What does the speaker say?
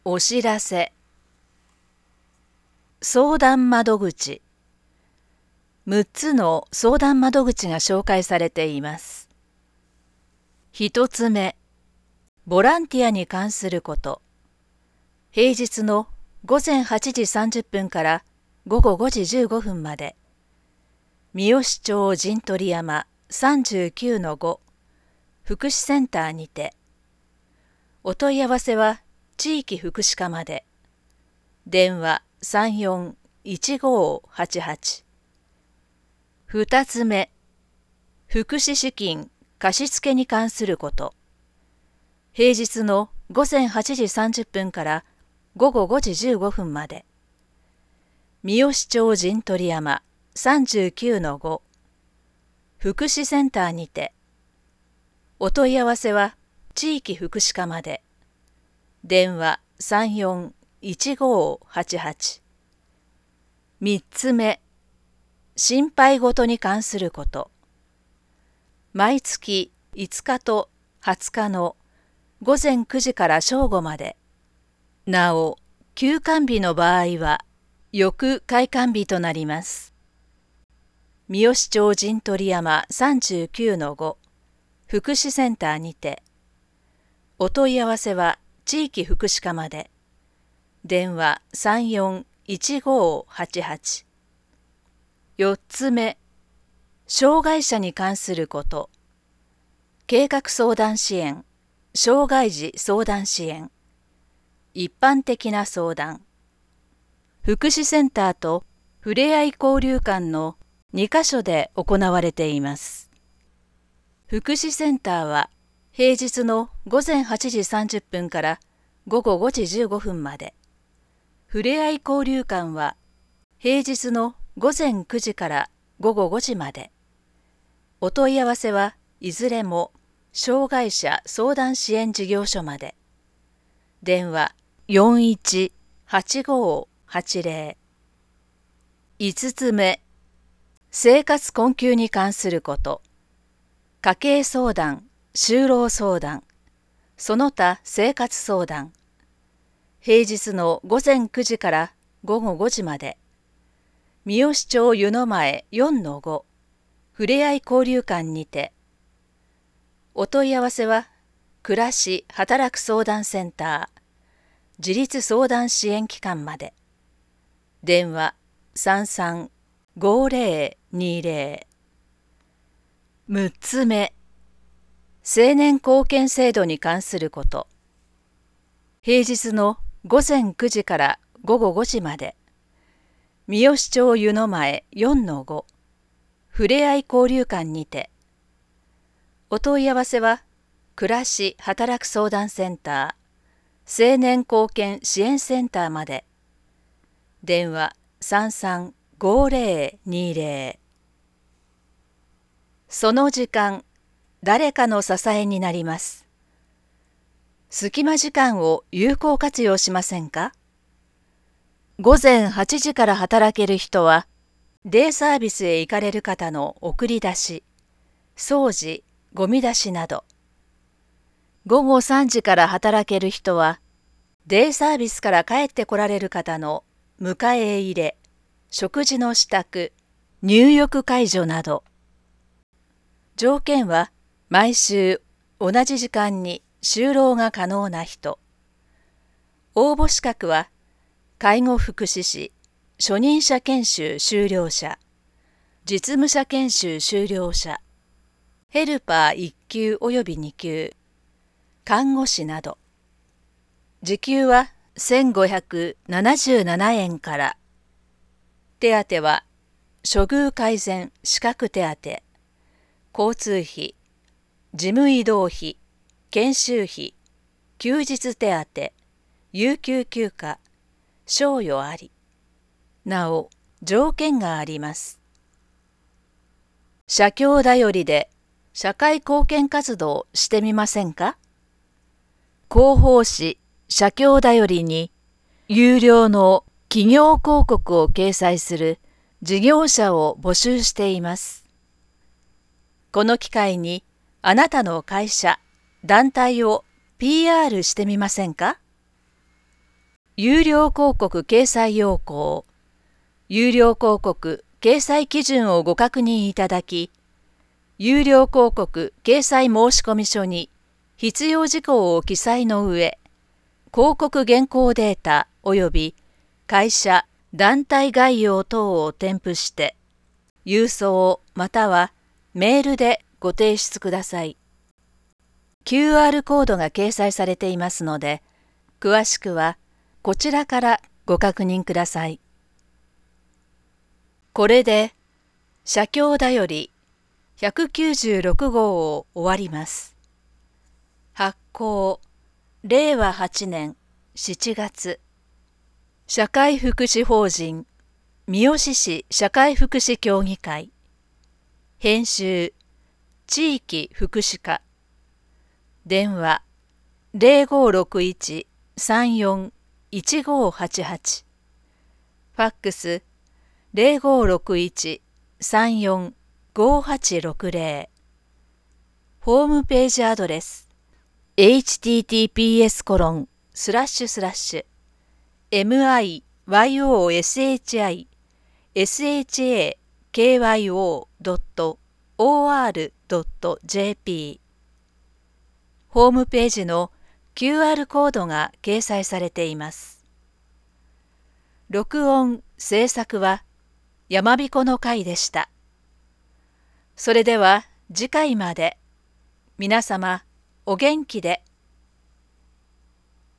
お知らせ。相談窓口。6つの相談窓口が紹介されています。1つ目、ボランティアに関すること。平日の午前8時30分から午後5時15分まで。三好町陣取山 39-5 福祉センターにて。お問い合わせは地域福祉課まで。電話34-1588。2つ目、福祉資金貸付に関すること。平日の午前8時30分から午後5時15分まで。三好町陣取山 39-5 福祉センターにて。お問い合わせは地域福祉課まで。電話34-1588。3つ目、心配事に関すること。毎月5日と20日の午前9時から正午まで。なお、休館日の場合は翌開館日となります。三好町陣取山 39-5 福祉センターにて。お問い合わせは地域福祉課まで。電話34-1588。4つ目、障害者に関すること。計画相談支援、障害児相談支援、一般的な相談。福祉センターとふれあい交流館の2カ所で行われています。福祉センターは平日の午前8時30分から午後5時15分まで。ふれあい交流館は平日の午前9時から午後5時まで。お問い合わせはいずれも障害者相談支援事業所まで。電話41-8580。5つ目、生活困窮に関すること。家計相談、就労相談、その他生活相談。平日の午前9時から午後5時まで。三好町湯の前 4-5 ふれあい交流館にて。お問い合わせは暮らし働く相談センター自立相談支援機関まで。電話33-5020。6つ目、青年貢献制度に関すること。平日の午前9時から午後5時まで。三好町湯の前 4-5 ふれあい交流館にて。お問い合わせは暮らし働く相談センター青年貢献支援センターまで。電話33-5020。その時間、誰かの支えになります。隙間時間を有効活用しませんか？午前8時から働ける人は、デイサービスへ行かれる方の送り出し、掃除、ゴミ出しなど。午後3時から働ける人は、デイサービスから帰ってこられる方の迎え入れ、食事の支度、入浴介助など。条件は毎週同じ時間に就労が可能な人。応募資格は介護福祉士、初任者研修修了者、実務者研修修了者、ヘルパー1級及び2級、看護師など。時給は1577円から。手当は処遇改善資格手当、交通費、事務移動費、研修費、休日手当、有給休暇、賞与あり。なお、条件があります。社協だよりで社会貢献活動してみませんか？広報誌社協だよりに有料の企業広告を掲載する事業者を募集しています。この機会にあなたの会社、団体を PR してみませんか？ 有料広告掲載要項、有料広告掲載基準をご確認いただき、有料広告掲載申込書に必要事項を記載の上、広告原稿データ及び会社・団体概要等を添付して、郵送またはメールでご提出ください。QR コードが掲載されていますので、詳しくはこちらからご確認ください。これで、写経だより196号を終わります。発行、令和8年7月。社会福祉法人、三好市社会福祉協議会。編集、地域福祉課。電話、0561-34-1588。ファックス、0561-34-5860。ホームページアドレス、https://miyoshakyou.or.jp。ホームページの QR コードが掲載されています。録音・制作はやまびこの会でした。それでは次回まで。皆様お元気で。